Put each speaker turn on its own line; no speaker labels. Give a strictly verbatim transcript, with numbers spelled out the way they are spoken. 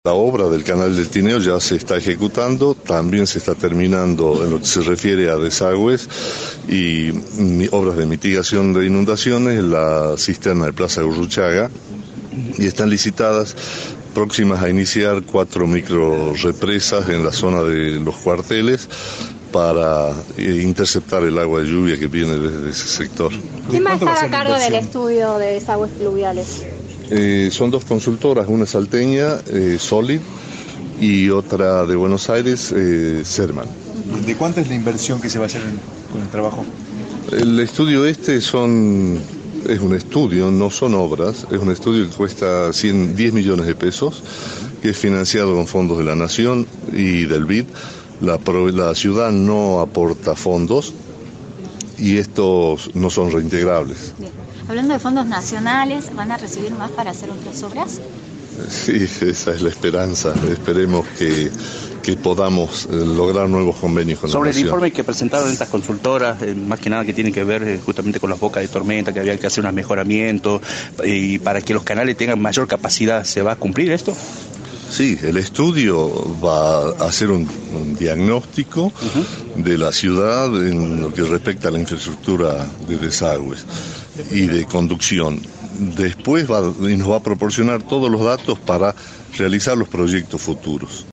La obra del canal del Tineo ya se está ejecutando, también se está terminando en lo que se refiere a desagües y obras de mitigación de inundaciones, la cisterna de Plaza Gurruchaga, y están licitadas próximas a iniciar cuatro micro represas en la zona de los cuarteles para interceptar el agua de lluvia que viene desde ese sector.
¿Quién va a estar a cargo del estudio de desagües pluviales?
Eh, son dos consultoras, una salteña, eh, Solid, y otra de Buenos Aires, eh, Serman.
¿De cuánto es la inversión que se va a hacer en, con el trabajo?
El estudio este son, es un estudio, no son obras, es un estudio que cuesta cien, diez millones de pesos, que es financiado con fondos de la Nación y del B I D. La, la ciudad no aporta fondos y estos no son reintegrables.
Bien. Hablando de fondos nacionales, ¿van a recibir más para hacer otras obras?
Sí, esa es la esperanza. Esperemos que, que podamos lograr nuevos convenios con la
Sobre
nación.
el informe que presentaron estas consultoras, eh, más que nada que tiene que ver eh, justamente con las bocas de tormenta, que había que hacer un mejoramiento y para que los canales tengan mayor capacidad, ¿se va a cumplir esto?
Sí, el estudio va a hacer un, un diagnóstico uh-huh. de la ciudad en lo que respecta a la infraestructura de desagües y de conducción. Después va, nos va a proporcionar todos los datos para realizar los proyectos futuros.